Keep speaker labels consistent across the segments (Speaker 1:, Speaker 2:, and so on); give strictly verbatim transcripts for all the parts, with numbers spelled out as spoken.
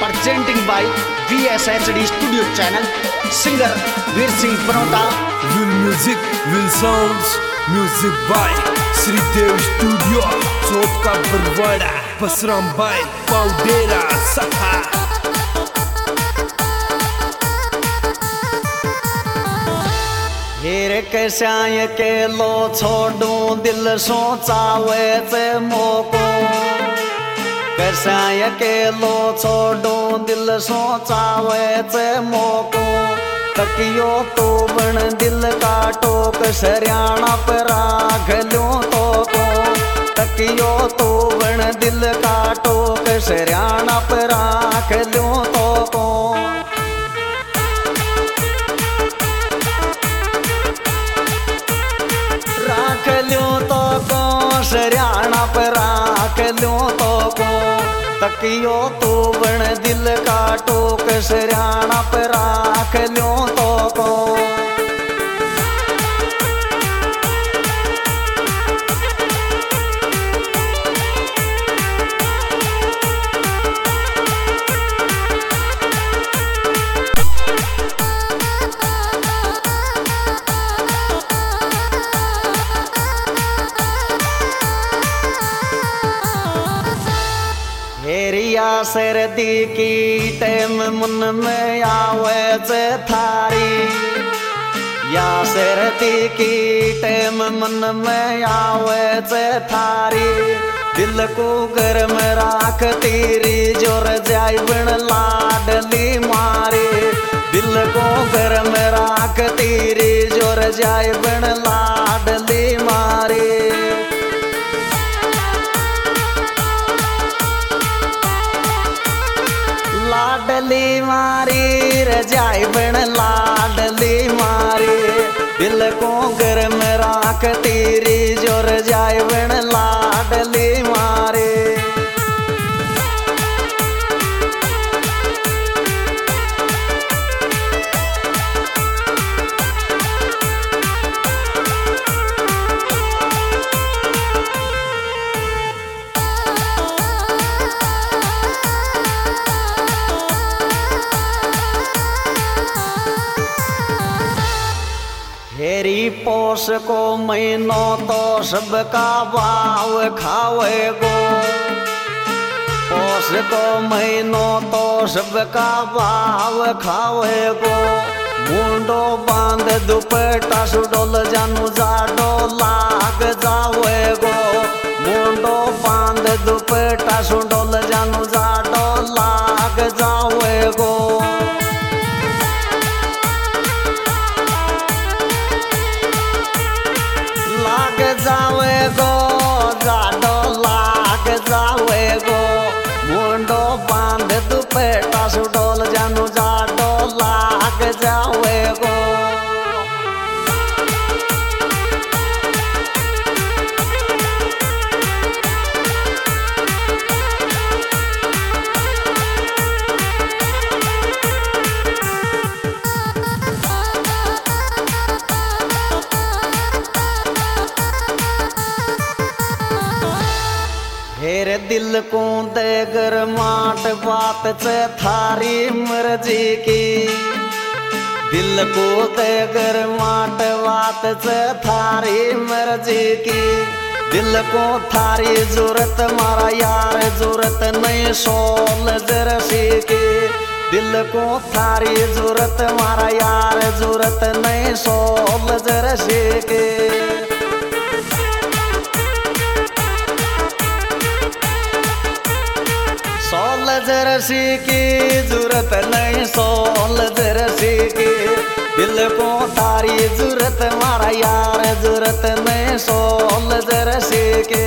Speaker 1: presenting by V S H D Studio Channel. Singer Veer Singh Banota.
Speaker 2: Will music, will sounds, music by Sridev Studio. Chotka Barwada, Basram by Paudera Saha.
Speaker 1: हेर कैसाय के लो छोड़ू दिल सोचावे से मोको कैसाय के लो छोड़ू दिल सोचावे से मोको तकियो तो बन दिल का टोक सरियाणा पर राख लूं तो को तकियो तो बन दिल का टोक सरियाणा पर राख लूं तो को राख लूं तो को सरियाणा पर राख लूं तो को तकियो तो बन दिल का टोक सरियाणा पर राख लूं तो को हेरिया सर्दी की टाइम मन में आवे से थारी या सर्दी की टाइम मन में आवे से थारी दिल को गर्म राख तेरी जोर जाय बन लाडली मारे दिल को गर्म राख तेरी जोर जाय बन लाडली मारे लाडली मारी रजाई बन लाडली मारी दिल को गर्म राख तेरी जो रजाई बन लाडली मारी हेरी पोष को महीनो तो सबका भाव खावे गो पोष को महीनो तो सबका भाव खावे गो मुंडो बांध दुपट्टा सुडोल जानू जाडो लाग जावे गो मुंडो बांध दुपट्टा सुडोल जानू जाडो लाग जावे गो लाग जावे गो जाडो लाग जावे गो मुंडो बांध दुपट्टा सुडोल जानू जाडो लाग जावे गो हेरे दिल को दे गर माट बात से थारी मर्जी की दिल को दे गर माट बात से थारी मर्जी की दिल को थारी जरूरत मारा यार जरूरत नहीं सोल जरसी की दिल को थारी जरूरत मारा यार जरूरत नहीं सोल जरसी की सोल जरसी की जरूरत नहीं सोल जरसी की दिल को थारी जरूरत मारा यार जरूरत नहीं सोल जरसी की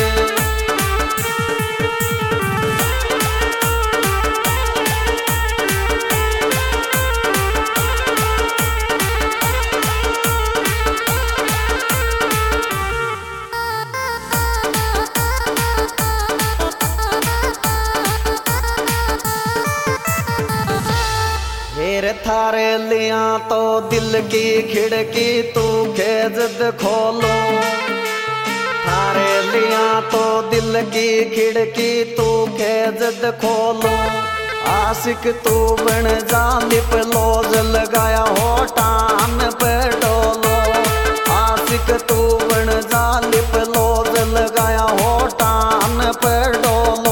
Speaker 1: थारे लिया तो दिल की खिड़की तू खेजद खोलो थारे लिया तो दिल की खिड़की तू खेजद खोलो आशिक तू बन जा लिप लोज लगाया होठान पे डोलो। आशिक तू बन जा लिप लोज लगाया होठान पे डोलो।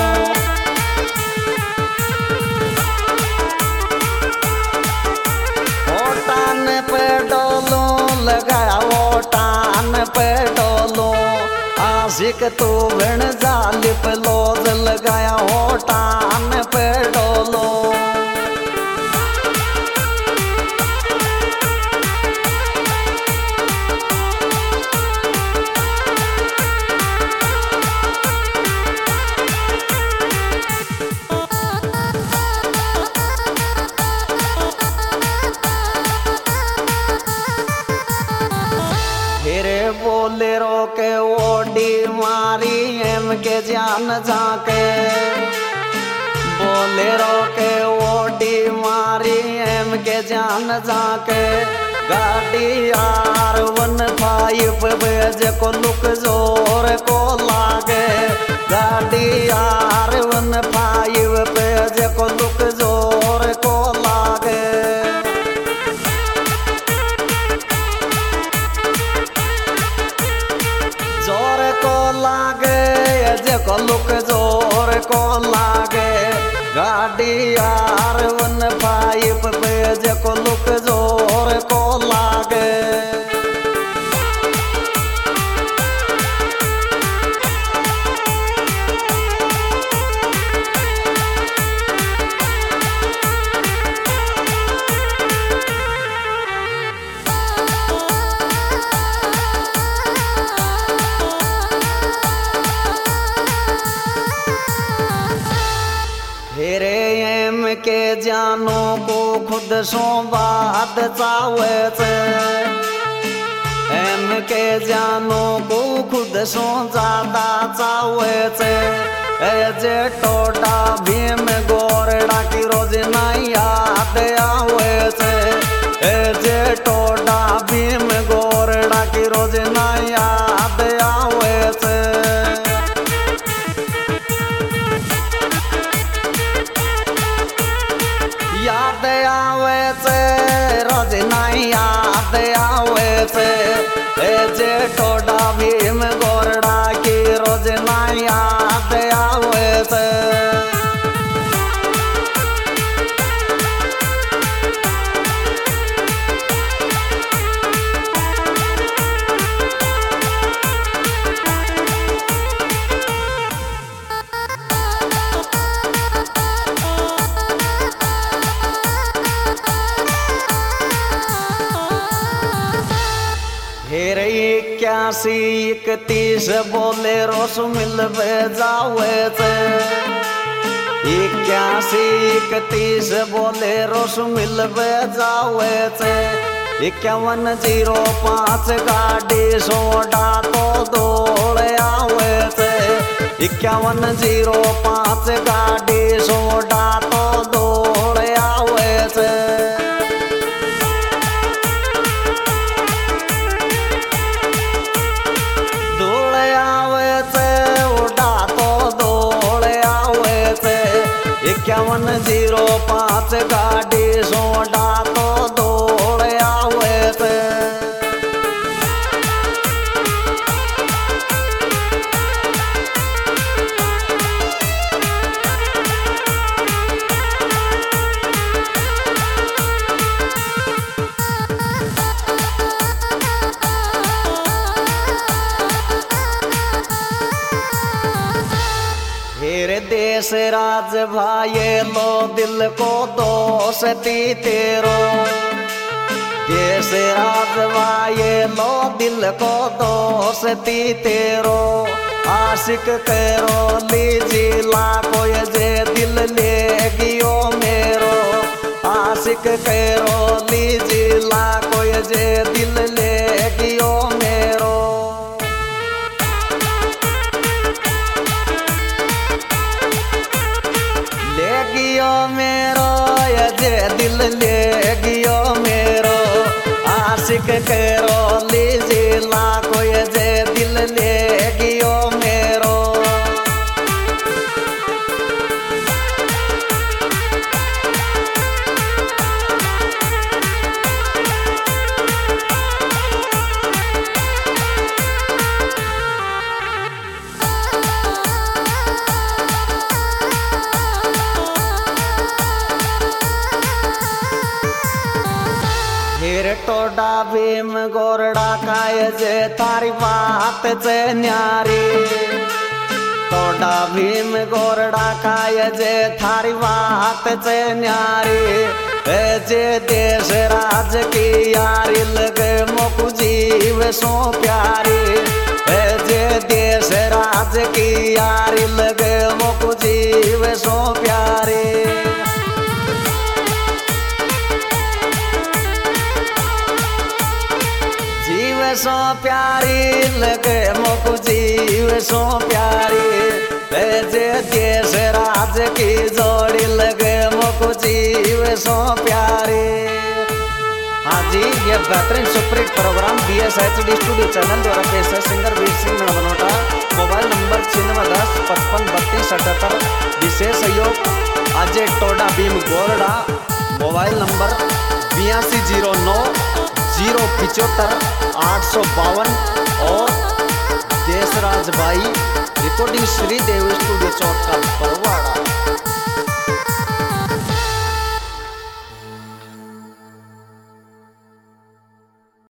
Speaker 1: होठान पे डोलो लगाया होठान पे डोलो। आशिक तू बन जा लिप लोज लगाया होठान पे डोलो। फिरे बोले रोके ओडी मारी एम के जान जाके। बोले रोके ओडी मारी एम के जान जाके। गाड़ी आर वन फाइव बजे को लुक जोर को लागे। गाड़ी आर वन फाइव बजे को लुक जोर को लागे। जोर को लागे जे को लुक जोर को लागे। गाड़ी आर वन फाइव पे जे को लुक जोर को लागे। हेरे एम के जानो को खुद सो बात चावे से। एम के जानो को खुद सो ज्यादा चावे से। जे टोडा भीम गोरडा की रोज नहीं याद आवे से। जे टोडा भीम गोरडा की रोज नहीं याद आवे से। याद आवे से रोज नहीं याद आवे से। जे टोडा भीम गोरडा की रोज नहीं याद आवे से। हेरे इक्यासी इकतीस बोले रोस मिल जावे से। इक्यासी इकतीस बोले रोस मिल जावे से। इक्यावन जीरो पाँच गाड़ी सोडा तो दौड़ आवे से। इक्यावन जीरो पाँच गाड़ी सोडा तो दौड़ आवे से। इक्यावन जीरो पाँच गाड़ी सोडा तो दौड़ आवे से। हेरे देश राज भाई लो दिल को दोस्ती तेरो। देश राज भाई लो दिल को दोस्ती तेरो। आशिक करो लीजी लाखो जे दिल ले गियो मेरो। आशिक करो लीजी लाखो जे दिल ले गियो मेरो। ले गियो मेरो जे दिल ले गियो मेरो। आशिक करो लीजी लाखो जे दिल ले गियो मेरो। टोडा भीम गोरडा काय जे थारी बात चे न्यारी टोडा भीम गोरडा काय जे थारी बात चे न्यारी जे देश राज की यारी लगे मोकू जीव सो प्यारी जे देश राज की यारी लगे मोकू जीव सो प्यारी जीव सो प्यारी लगे मोकू जीव सो प्यारी जे देश राज की जोड़ी लगे मोकू जीव सो प्यारी। हाँ जी, ये बेहतरीन superhit program B S H D studio channel द्वारा पेश है। Singer Veer Singh Manota, mobile number छिन्नवे दस पचपन बत्तीस अठहत्तर। विशेष सहयोग अजय टोडा भीम गोरडा, मोबाइल नंबर बयासी जीरो नौ जीरो पिचहत्तर आठ सौ बावन और देशराज भाई, रिकॉर्डिंग श्री देव स्टूडियो चौथ का